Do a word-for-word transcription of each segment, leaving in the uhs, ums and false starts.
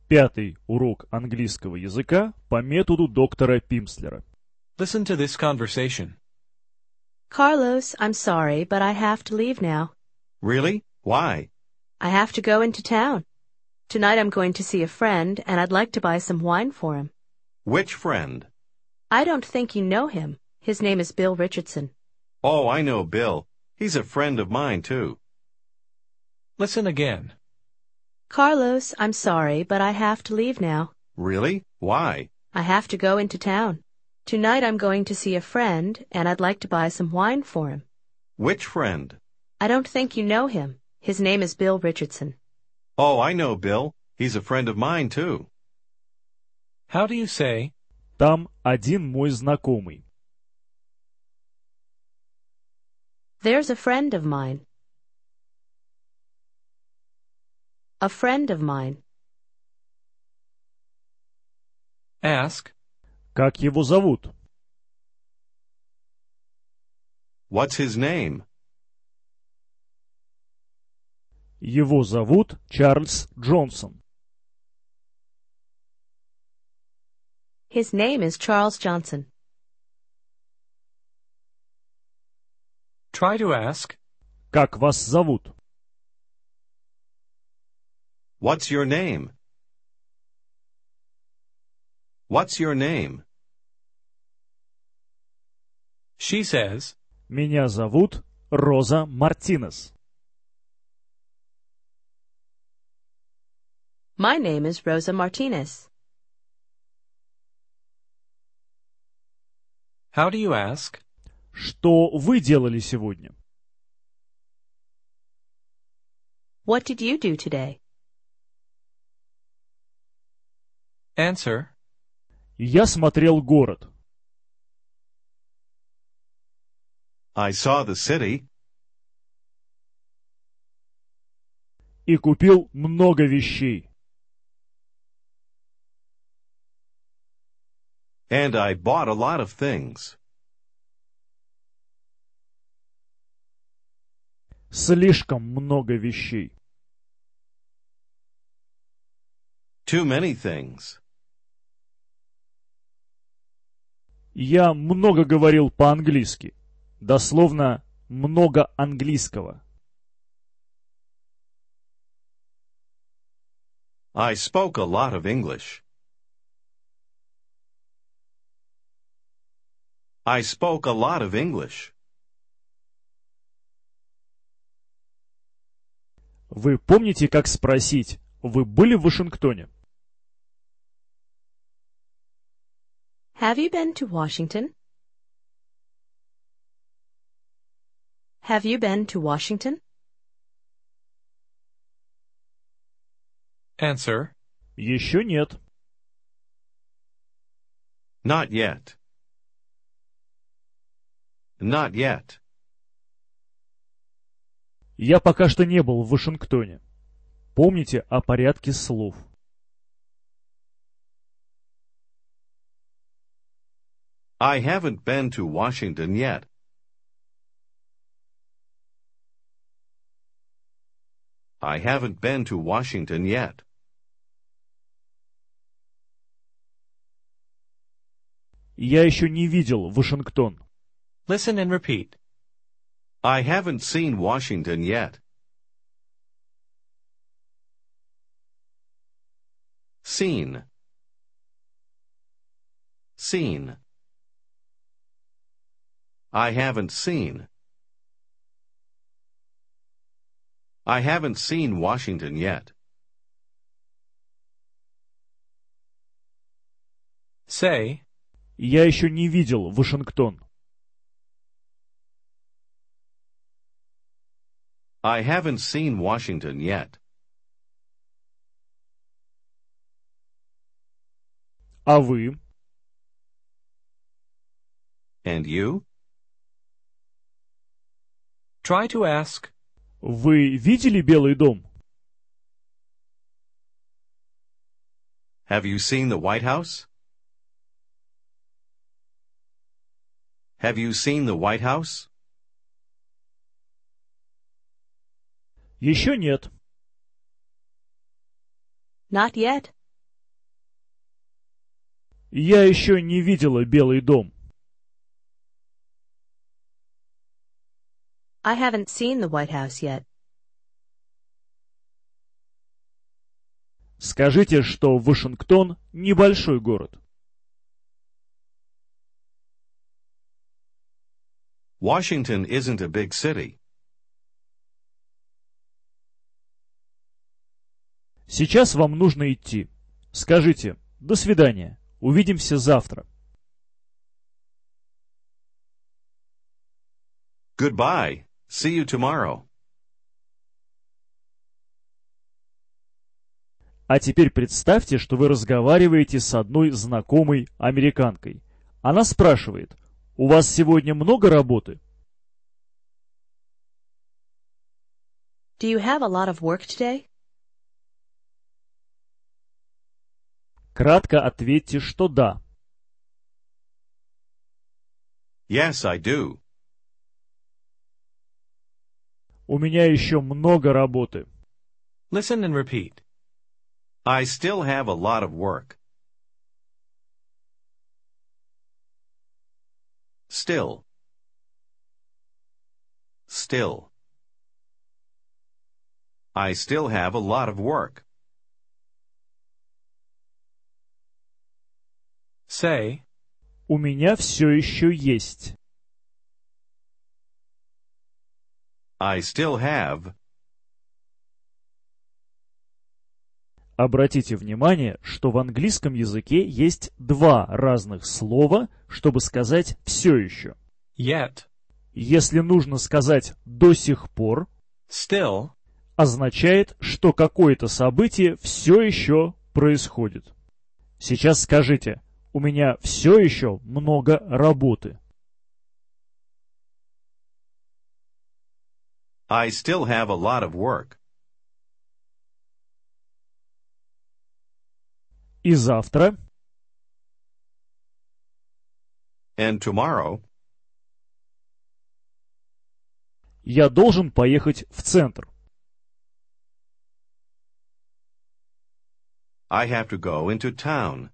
Пятый урок английского языка по методу доктора Пимслера. Listen to this conversation. Carlos, I'm sorry, but I have to leave now. Really? Why? I have to go into town. Tonight I'm going to see a friend, and I'd like to buy some wine for him. Which friend? I don't think you know him. His name is Bill Richardson. Oh, I know Bill. He's a friend of mine, too. Listen again. Carlos, I'm sorry, but I have to leave now. Really? Why? I have to go into town. Tonight I'm going to see a friend, and I'd like to buy some wine for him. Which friend? I don't think you know him. His name is Bill Richardson. Oh, I know Bill. He's a friend of mine, too. How do you say, Там один мой знакомый. There's a friend of mine. A friend of mine. ask, Как его зовут? What's his name? Его зовут Чарльз Джонсон. His name is Charles Johnson. try to ask, Как вас зовут? What's your name? What's your name? she says, Меня зовут Роза Мартинес. My name is Rosa Martinez. how do you ask, Что вы делали сегодня? What did you do today? answer, Я смотрел город. I saw the city. И купил много вещей. And I bought a lot of things. Слишком много вещей. Too many things. Я много говорил по-английски. Дословно, много английского. I spoke a lot of English. I spoke a lot of English. Вы помните, как спросить, вы были в Вашингтоне? Have you been to Washington? Have you been to Washington? answer, Еще нет. Not yet. Not yet. Я пока что не был в Вашингтоне. Помните о порядке слов. I haven't been to Washington yet. I haven't been to Washington yet. Я еще не видел Вашингтон. listen and repeat, I haven't seen Washington yet. Seen. Seen. I haven't seen. I haven't seen Washington yet. say, Я еще не видел Вашингтон. I haven't seen Washington yet. А вы? And you? try to ask, Вы видели Белый дом? Have you seen the White House? Have you seen the White House? Еще нет. Not yet. Я еще не видела Белый дом. I haven't seen the White House yet. Скажите, что Вашингтон небольшой город. Washington isn't a big city. Сейчас вам нужно идти. Скажите «До свидания, увидимся завтра». Goodbye. See you tomorrow. А теперь представьте, что вы разговариваете с одной знакомой американкой. Она спрашивает, у вас сегодня много работы? Do you have a lot of work today? Кратко ответьте, что да. Yes, I do. У меня еще много работы. Listen and repeat. I still have a lot of work. Still. Still. I still have a lot of work. Say, У меня все еще есть. I still have. Обратите внимание, что в английском языке есть два разных слова, чтобы сказать «все еще». yet, Если нужно сказать «до сих пор», still, означает, что какое-то событие все еще происходит. Сейчас скажите «У меня все еще много работы». I still have a lot of work. И завтра, And tomorrow, я должен поехать в центр. I have to go into town.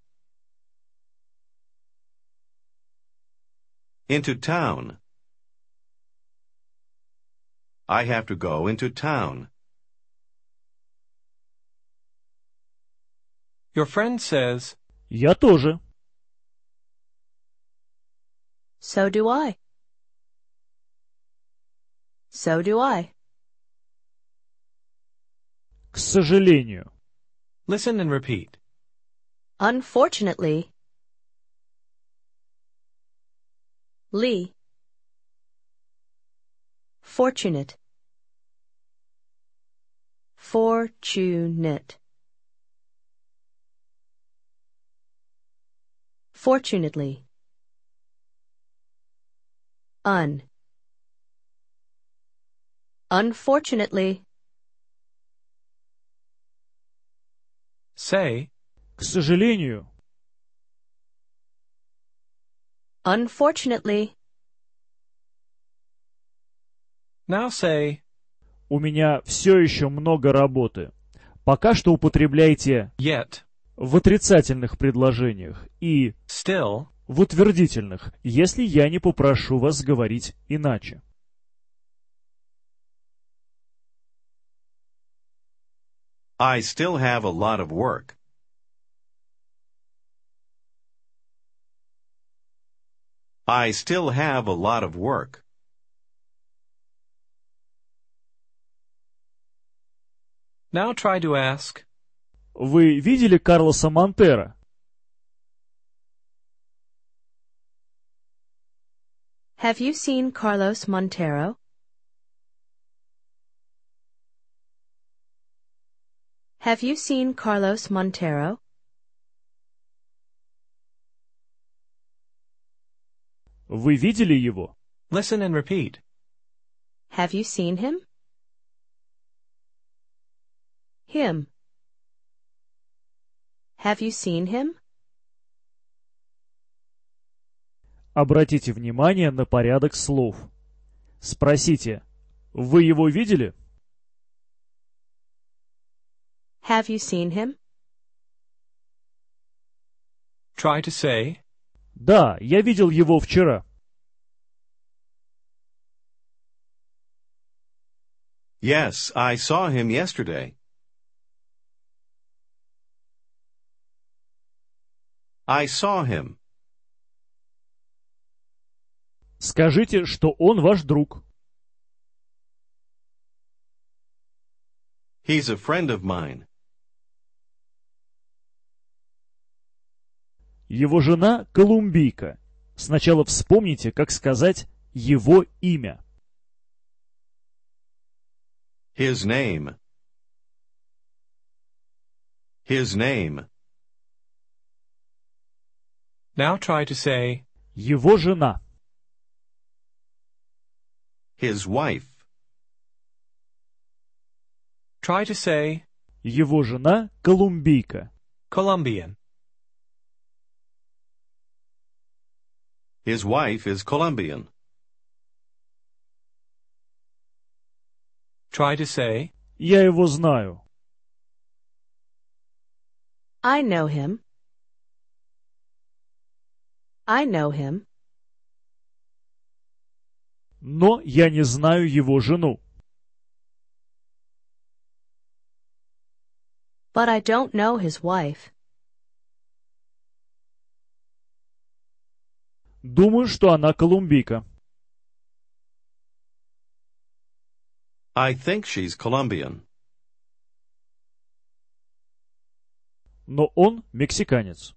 Into town. I have to go into town. your friend says, Я тоже. So do I. So do I. К сожалению. listen and repeat. Unfortunately, Lee. Fortunate. Fortunate. Fortunately. Un. Unfortunately. Say, К сожалению. Unfortunately. now say, У меня все еще много работы. Пока что употребляйте yet, в отрицательных предложениях и still, в утвердительных, если я не попрошу вас говорить иначе. I still have a lot of work. I still have a lot of work. now try to ask, Вы видели Карлоса Монтера? Have you seen Carlos Montero? Have you seen Carlos Montero? Вы видели его? listen and repeat. Have you seen him? Him. Have you seen him? Обратите внимание на порядок слов. Спросите, вы его видели? Have you seen him? Try to say, Да, я видел его вчера. Yes, I saw him yesterday. I saw him. Скажите, что он ваш друг. He's a friend of mine. Его жена колумбийка. Сначала вспомните, как сказать его имя. His name. His name. now try to say, Его жена. His wife. try to say, Его жена колумбийка. Colombian. His wife is Colombian. Try to say, Я его знаю. I know him. I know him. Но я не знаю его жену. But I don't know his wife. Думаю, что она колумбийка. I think she's Colombian. Но он мексиканец.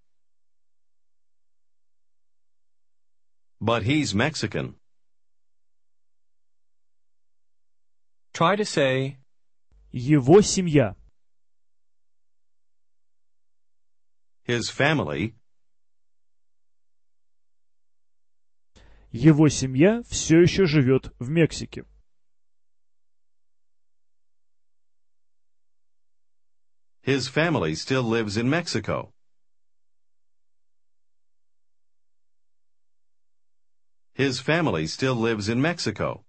But he's Mexican. try to say, Его семья. His family. Его семья все еще живет в Мексике. His family still lives in Mexico. His family still lives in Mexico.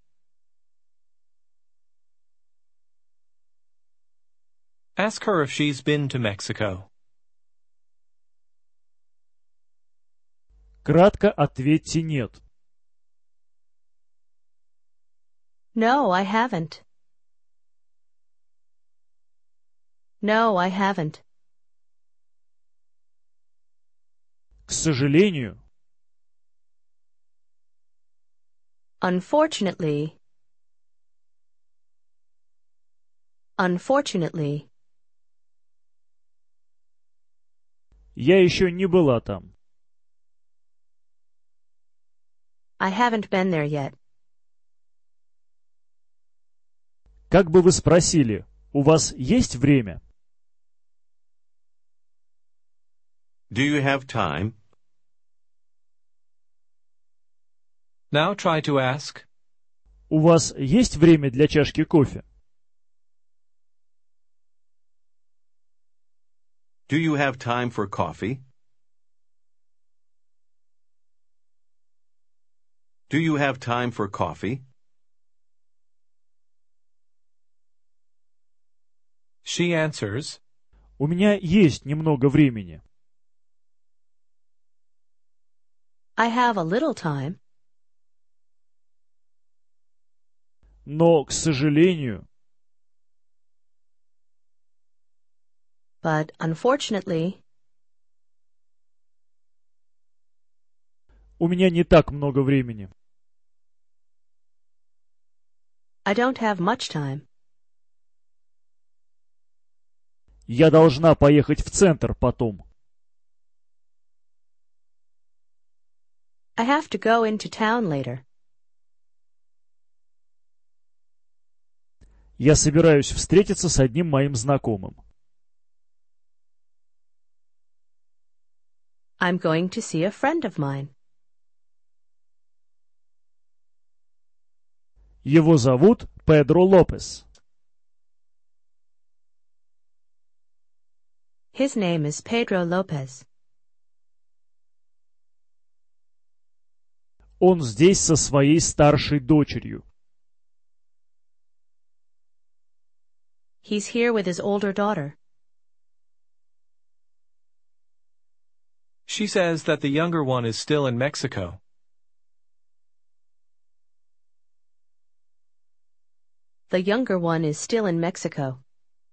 ask her if she's been to Mexico. Кратко ответьте «нет». No, I haven't. No, I haven't. К сожалению, Unfortunately. Unfortunately. я еще не была там. I haven't been there yet. Как бы вы спросили, у вас есть время? Do you have time? Now try to ask, У вас есть время для чашки кофе? Do you have time for coffee? Do you have time for coffee? she answers, У меня есть немного времени. I have a little time. Но, к сожалению, But unfortunately, у меня не так много времени. I don't have much time. Я должна поехать в центр потом. I have to go into town later. Я собираюсь встретиться с одним моим знакомым. I'm going to see a friend of mine. Его зовут Педро Лопес. His name is Pedro Lopez. Он здесь со своей старшей дочерью. He's here with his older daughter. She says that the younger one is still in Mexico. The younger one is still in Mexico.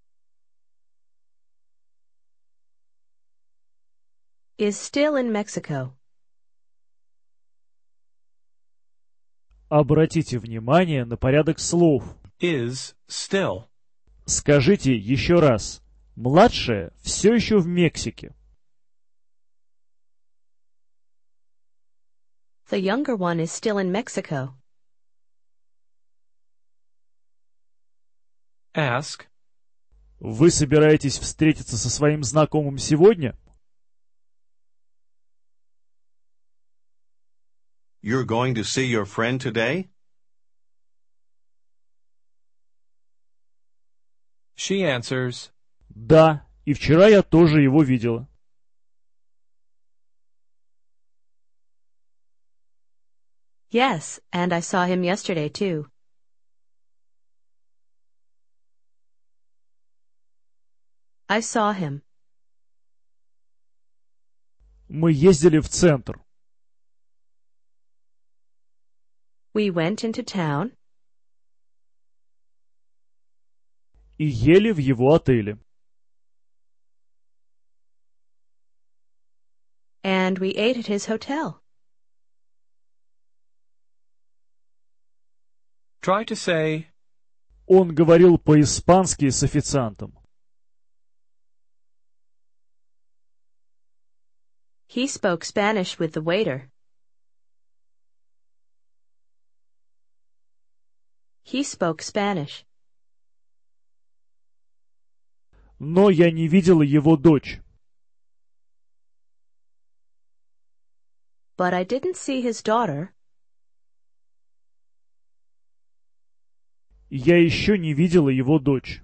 Is still in Mexico. Обратите внимание на порядок слов. Is still. Скажите еще раз. Младшая все еще в Мексике. The younger one is still in Mexico. Ask. Вы собираетесь встретиться со своим знакомым сегодня? You're going to see your friend today? She answers. Да, и вчера я тоже его видела. Yes, and I saw him yesterday too. I saw him. Мы ездили в центр. We went into town. И ели в его отеле. And we ate at his hotel. Try to say. Он говорил по-испански с официантом. He spoke Spanish with the waiter. He spoke Spanish. Но я не видела его дочь. But I didn't see his daughter. Я еще не видела его дочь.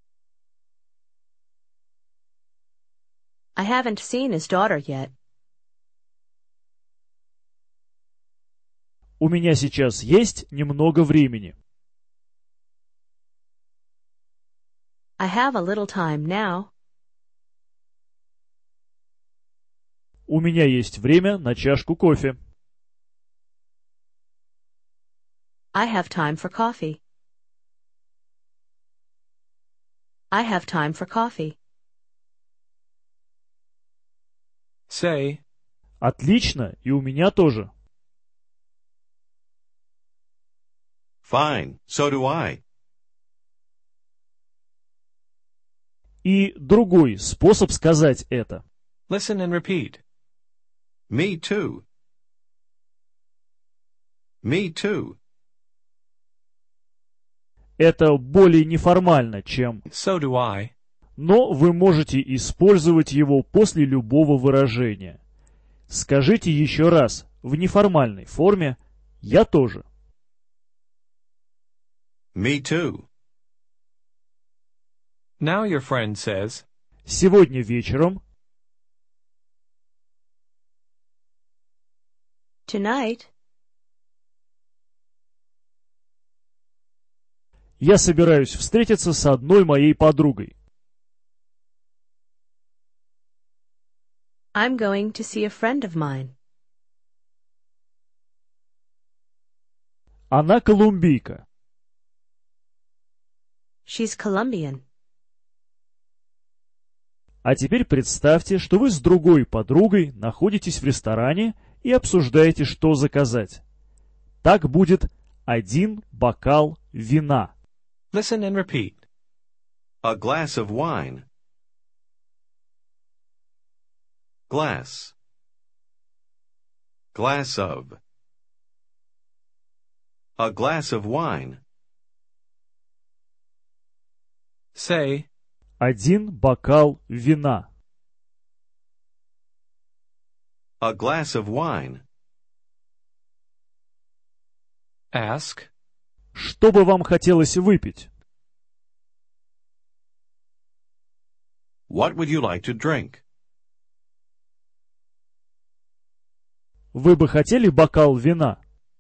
I haven't seen his daughter yet. У меня сейчас есть немного времени. I have a little time now. У меня есть время на чашку кофе. I have time for coffee. I have time for coffee. Say. Отлично, и у меня тоже. Fine, so do I. И другой способ сказать это. Listen and repeat. Me too. Me too. Это более неформально, чем So do I. но вы можете использовать его после любого выражения. Скажите еще раз в неформальной форме «я тоже». Me too. Now your friend says. Сегодня вечером Tonight, я собираюсь встретиться с одной моей подругой. I'm going to see a friend of mine. Она колумбийка. She's Colombian. А теперь представьте, что вы с другой подругой находитесь в ресторане и обсуждаете, что заказать. Так будет один бокал вина. Listen and repeat. A glass of wine. Glass. Glass of. A glass of wine. Say. Один бокал вина. A glass of wine. Ask. Что бы вам хотелось выпить? What would you like to drink? Вы бы хотели бокал вина?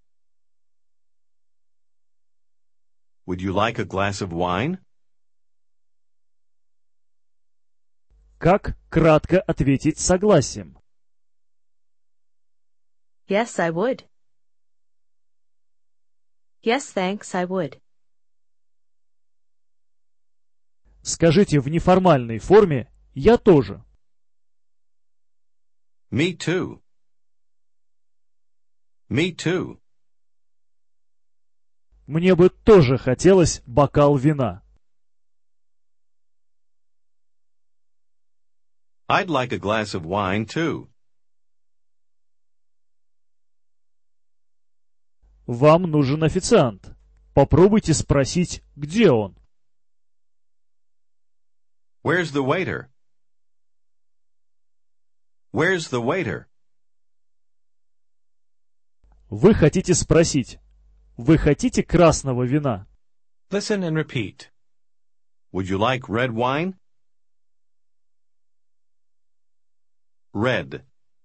Would you like a glass of wine? Как кратко ответить согласием? Yes, I would. Yes, thanks, I would. Скажите в неформальной форме «я тоже». Me too. Me too. Мне бы тоже хотелось бокал вина. I'd like a glass of wine too. Вам нужен официант. Попробуйте спросить, где он. Where's the waiter? Where's the waiter? Вы хотите спросить, вы хотите красного вина? Listen and repeat. Would you like red wine? Red.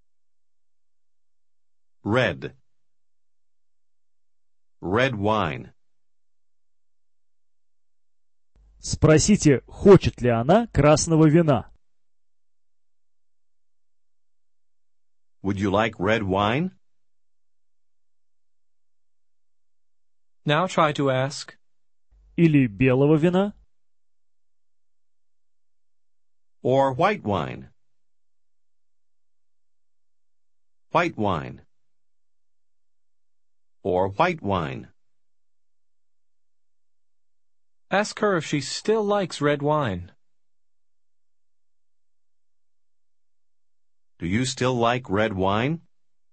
Red. Red wine. Спросите, хочет ли она красного вина. Would you like red wine? Now try to ask. Или белого вина. Or white wine? White wine. Or white wine. Ask her if she still likes red wine. Do you still like red wine?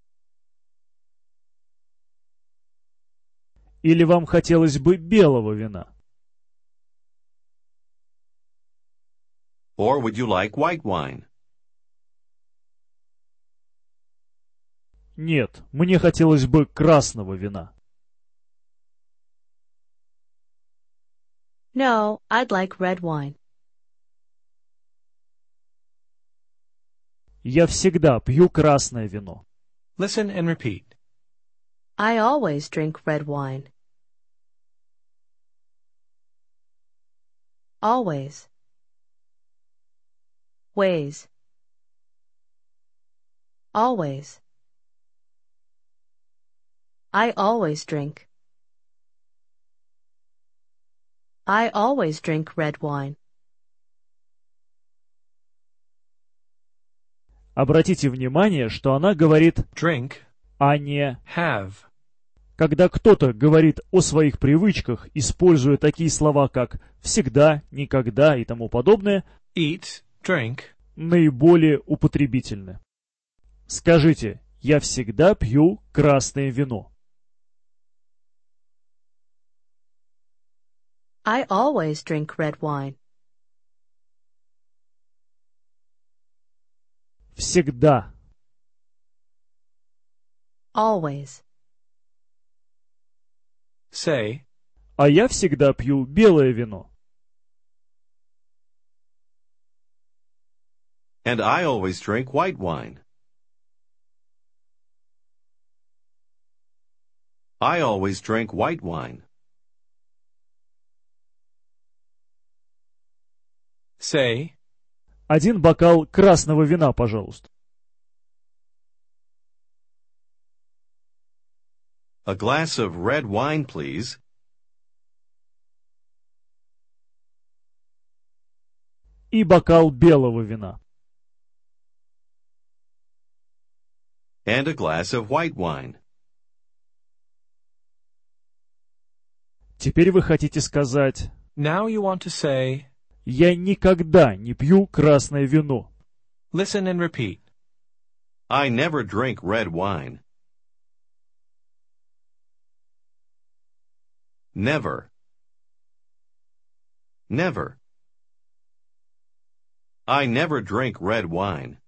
Или вам хотелось бы белого вина? Or would you like white wine? Нет, мне хотелось бы красного вина. No, I'd like red wine. Я всегда пью красное вино. Listen and repeat. I always drink red wine. Always. Ways. Always. I always drink. I always drink red wine. Обратите внимание, что она говорит Drink, «а не». have. Когда кто-то говорит о своих привычках, используя такие слова, как «всегда», «никогда» и тому подобное, Eat, drink. наиболее употребительны. Скажите «я всегда пью красное вино». I always drink red wine. Всегда. Always. Say, А я всегда пью белое вино. And I always drink white wine. I always drink white wine. say, Один бокал красного вина, пожалуйста. A glass of red wine, please. И бокал белого вина. And a glass of white wine. Теперь вы хотите сказать now you want to say, «я никогда не пью красное вино». listen and repeat. I never drink red wine. Never. Never. I never drink red wine.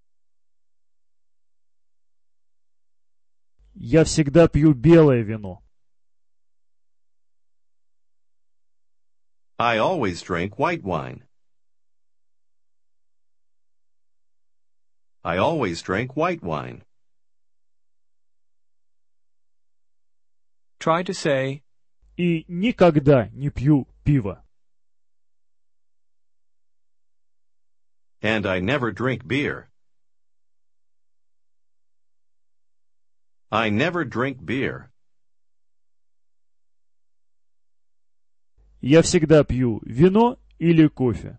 Я всегда пью белое вино. I always drink white wine. I always drink white wine. Try to say, И никогда не пью пиво. And I never drink beer. I never drink beer. Я всегда пью вино или кофе.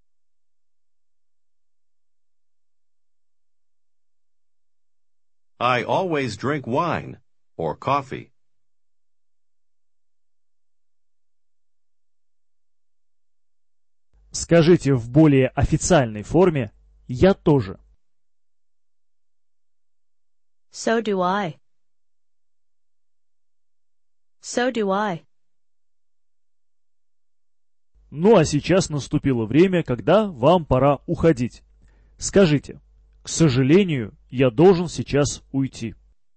I always drink wine or coffee. Скажите в более официальной форме «я тоже». So do I. So do I. Ну а сейчас наступило время, когда вам пора уходить. Скажите, к сожалению, я должен сейчас уйти.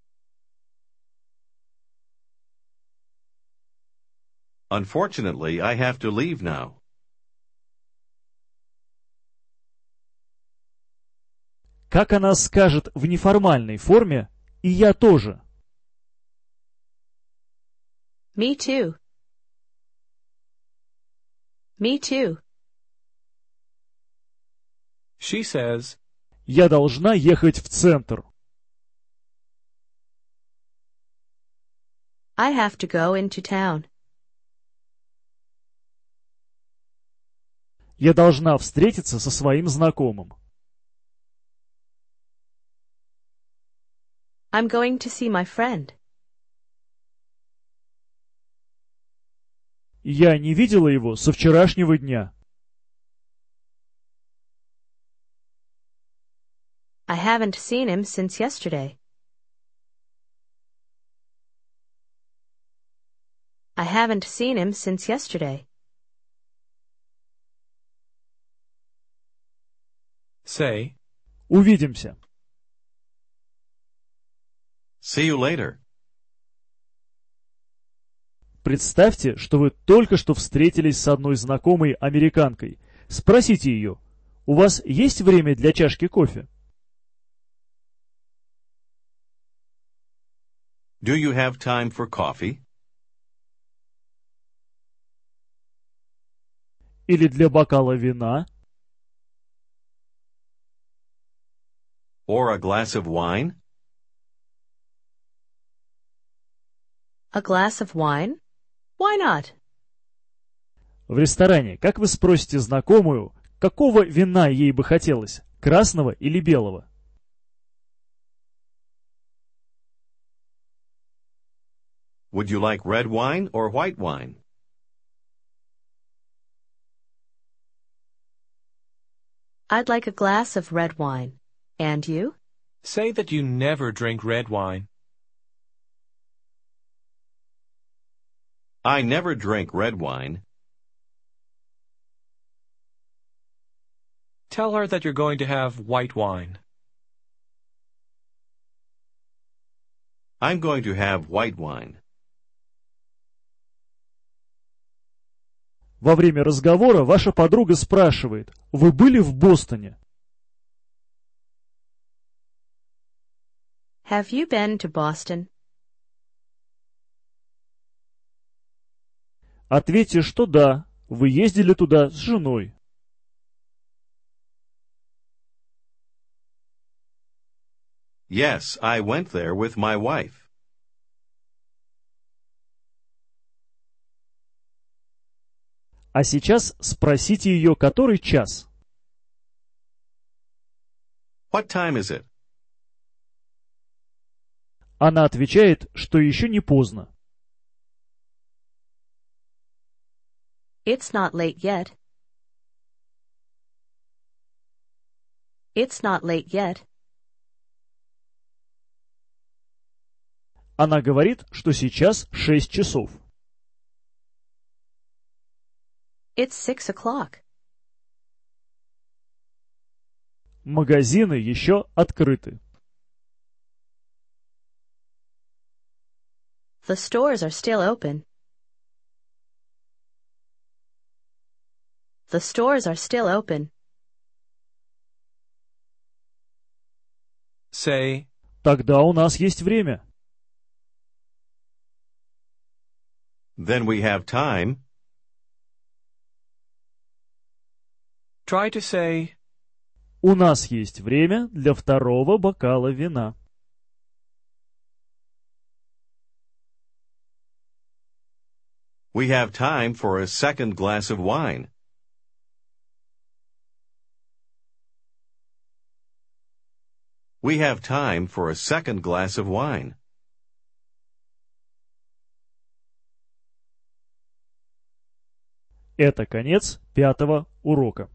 Unfortunately, I have to leave now. Как она скажет в неформальной форме «и я тоже»? Me too. Me too. She says, Я должна ехать в центр. I have to go into town. Я должна встретиться со своим знакомым. I'm going to see my friend. Я не видела его со вчерашнего дня. I haven't seen him since yesterday. I haven't seen him since yesterday. say, Увидимся. See you later. Представьте, что вы только что встретились с одной знакомой американкой. Спросите ее, у вас есть время для чашки кофе? Do you have time for coffee? Или для бокала вина? Or a glass of wine? A glass of wine? Why not? В ресторане, как вы спросите знакомую, какого вина ей бы хотелось, красного или белого? Would you like red wine or white wine? I'd like a glass of red wine. And you? say that you never drink red wine. I never drink red wine. Tell her that you're going to have white wine. I'm going to have white wine. Во время разговора ваша подруга спрашивает, вы были в Бостоне? Have you been to Boston? Ответьте, что да, вы ездили туда с женой. Yes, I went there with my wife. А сейчас спросите ее, который час. What time is it? Она отвечает, что еще не поздно. It's not late yet. It's not late yet. Она говорит, что сейчас шесть часов. It's six o'clock. Магазины еще открыты. The stores are still open. The stores are still open. Say, Тогда у нас есть время. Then we have time. try to say, У нас есть время для второго бокала вина. We have time for a second glass of wine. We have time for a second glass of wine. Это конец пятого урока.